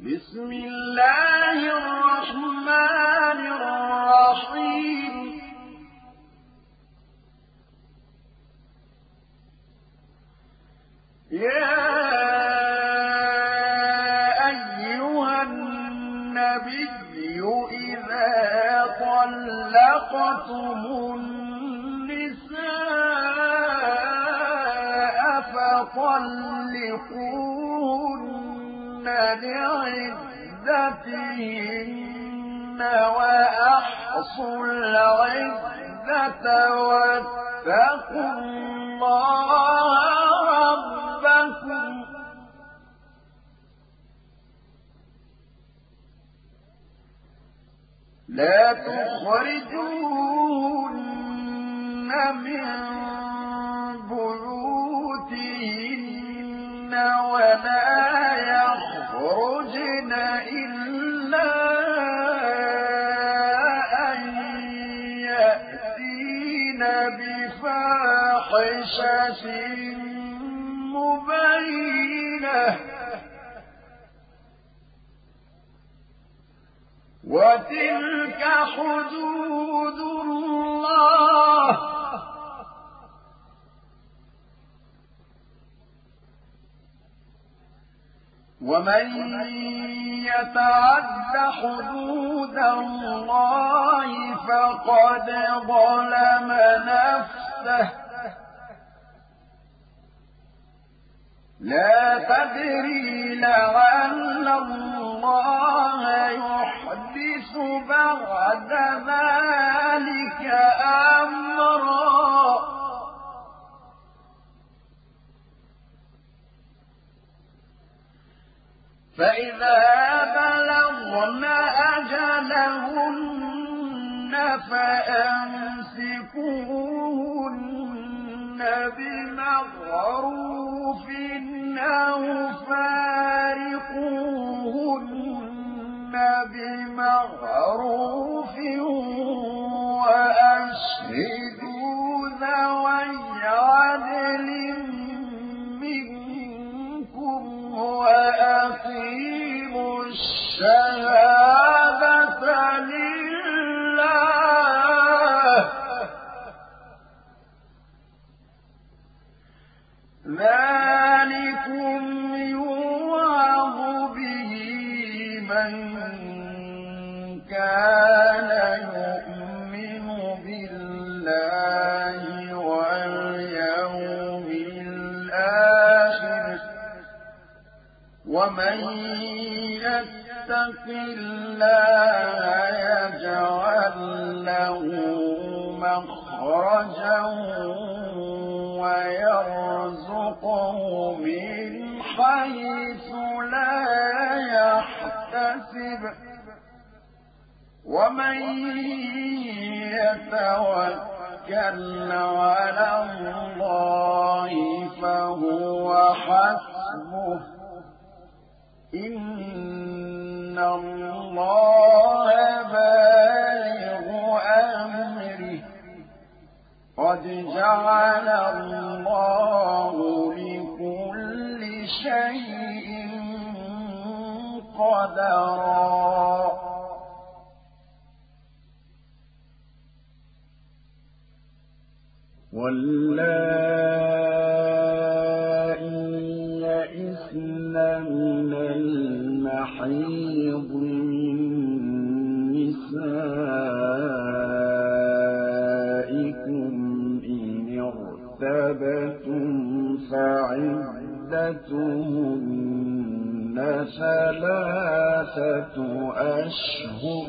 بسم الله الرحمن الرحيم يا أيها النبي إذا طلقتم النساء فطلقوهن لعدتهن وأحصوا العدة واتقوا الله ربكم لا تخرجوهن من بيوتهن ولا يخرجن إلا أن يأتين بفاحشة مبينة وتلك حدود الله ومن يتعد حدود الله فقد ظلم نفسه لا تدري لعل الله يحدث بعد ذلك أمرا فإذا بلغن أجلهن فأمسكوهن بمعروف أو فارقوهن بمعروف وأشهدوا ذوي عدل منكم وأقيموا الشهادة لله ذلكم يوعظ به من كان يؤمن بالله واليوم الآخر ومن يتق الله يجعل له مخرجا ويرزقه من حيث لا يحتسب ومن يتوكل على الله فهو حسبه إن الله بالغ أمره قد جعل الله لكل شيء قدرا واللائي يئسن من المحيض من نسائكم إن ارتبتم فعدتهن 3 أشهر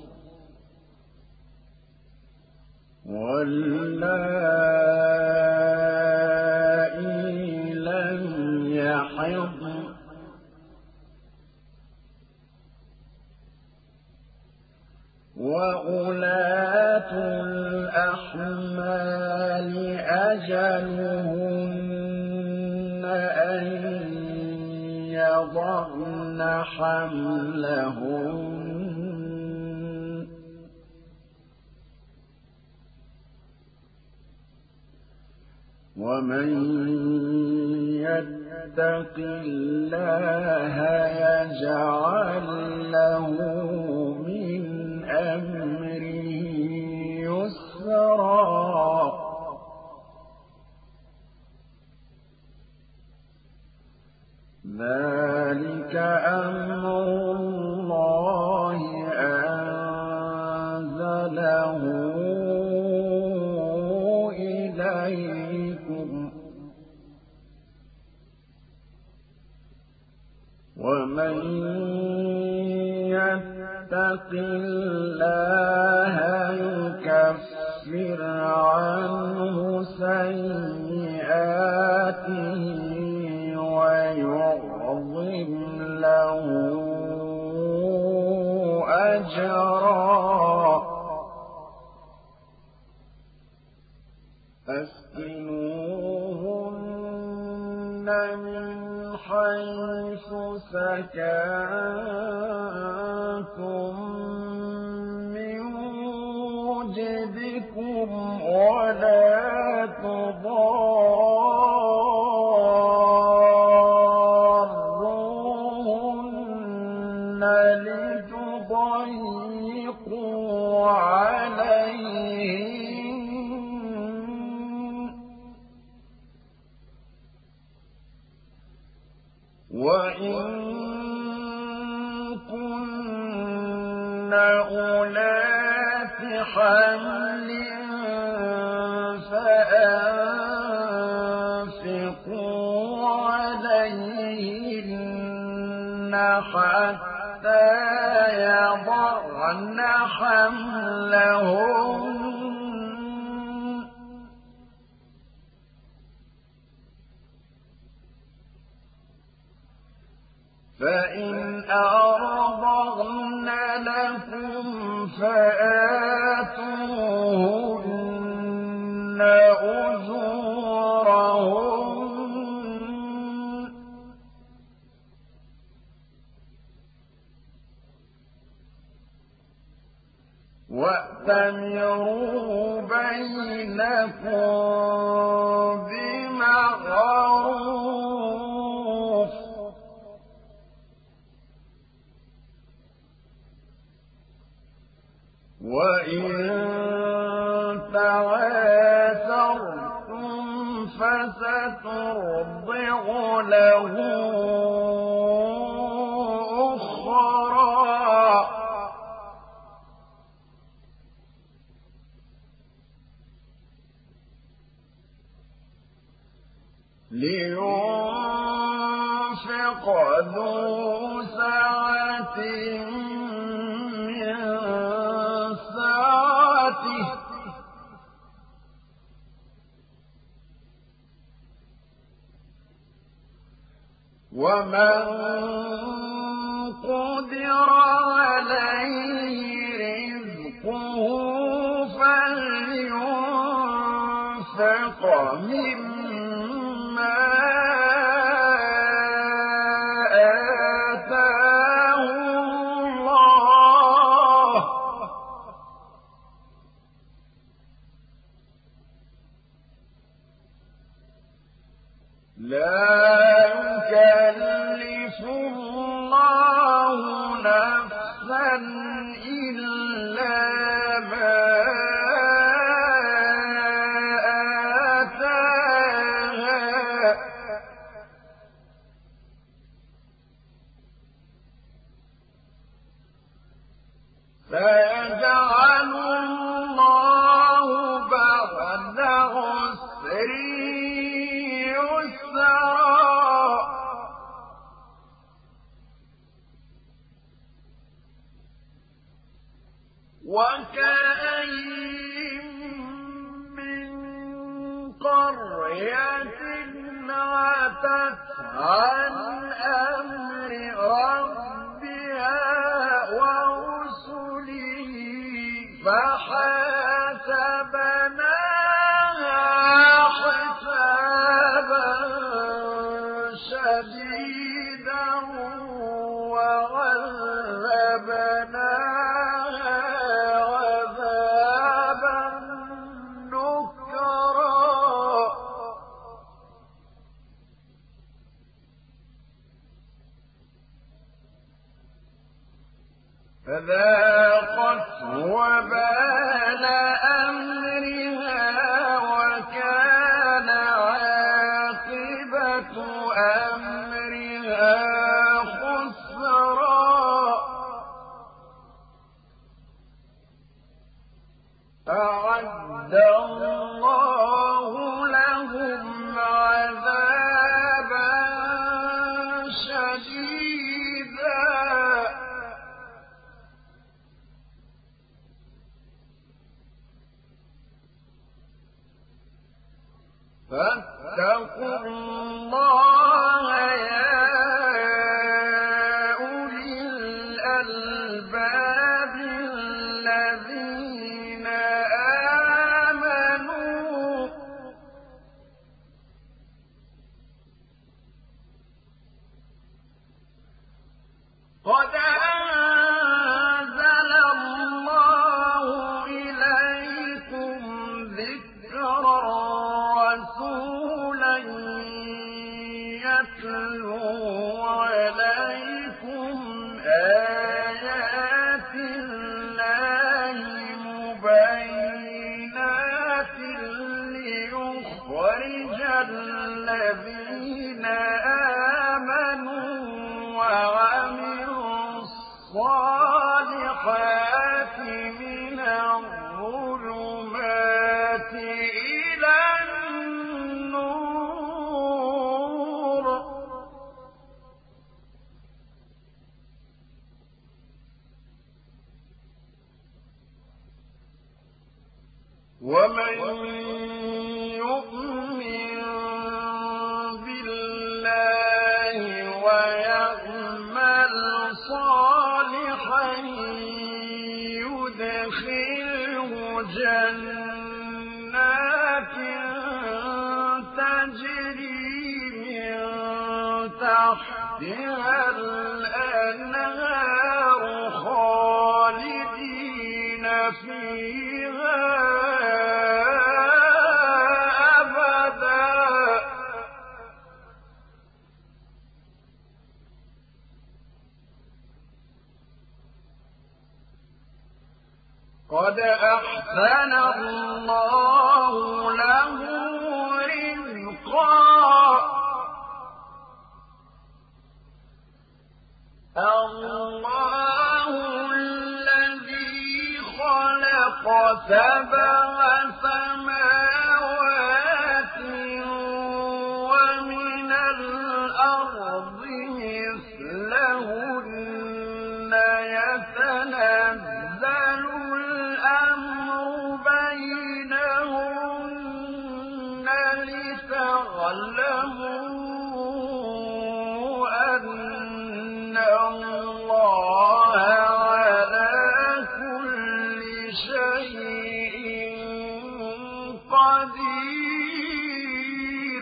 واللائي لم يحضن وأولاة الأحمال أجلهن أن يضعن حملهن ومن يتق الله يجعل له من أمره يسرا ذلك أمر الله أنزله إليكم ومن يتق الله يكفر عنه سيئاته ويعظم له أجرا أسكنوهن من حيث سكنتم من وجدكم ولا تضاروهن لتضيقوا عليهن وإن كن أولات حمل فأنفقوا عليهن حتى يضعن حملهن فإن أرضعن لكم فآتوهن أجورهن وأتمروا بينكم بمعروف وإن تعاثرتم فسترضع له أخرى لينفق ذو سعة من سعته ومن قدر عليه رزقه فلينفق مما آتاه الله لا يكلف الله نفسا إلا ما آتاها سيجعل الله بعد عسر يسرا وكأين من قرية عتت عن أمر ربها ورسله فحاسبناها حسابا شديدا وعذبناها عذابا نكرا فذاقت وبال أمرها وكان عاقبة أمرها خسرا. أعد الله لهم عذابا شديدا فاتقوا الله يا أولي الألباب الذين آمنوا قد أنزل الله إليكم ذكرا رسولا يتلو عليكم آيات الله مبينات ليخرج الذين آمنوا وعملوا الصالحات من الظلمات إلى النور ومن يؤمن بالله ويعمل صالحا يدخله جنات تجري من تحتها الأنهار خالدين فيها أبدا قد أحسن الله له رزقا. الله الذي خلق سبع سماوات ومن الأرض مثلهن يتنزل الأمر بينهن لتعلموا أن الله على كل شيء قدير.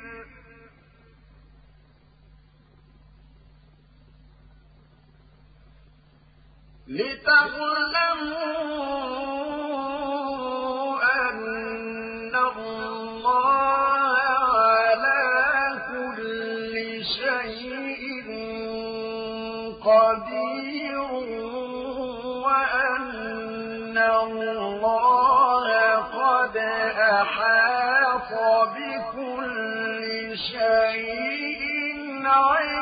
لتعلموا أن الله على كل شيء قدير وأن الله قد أحاط بكل شيء علما.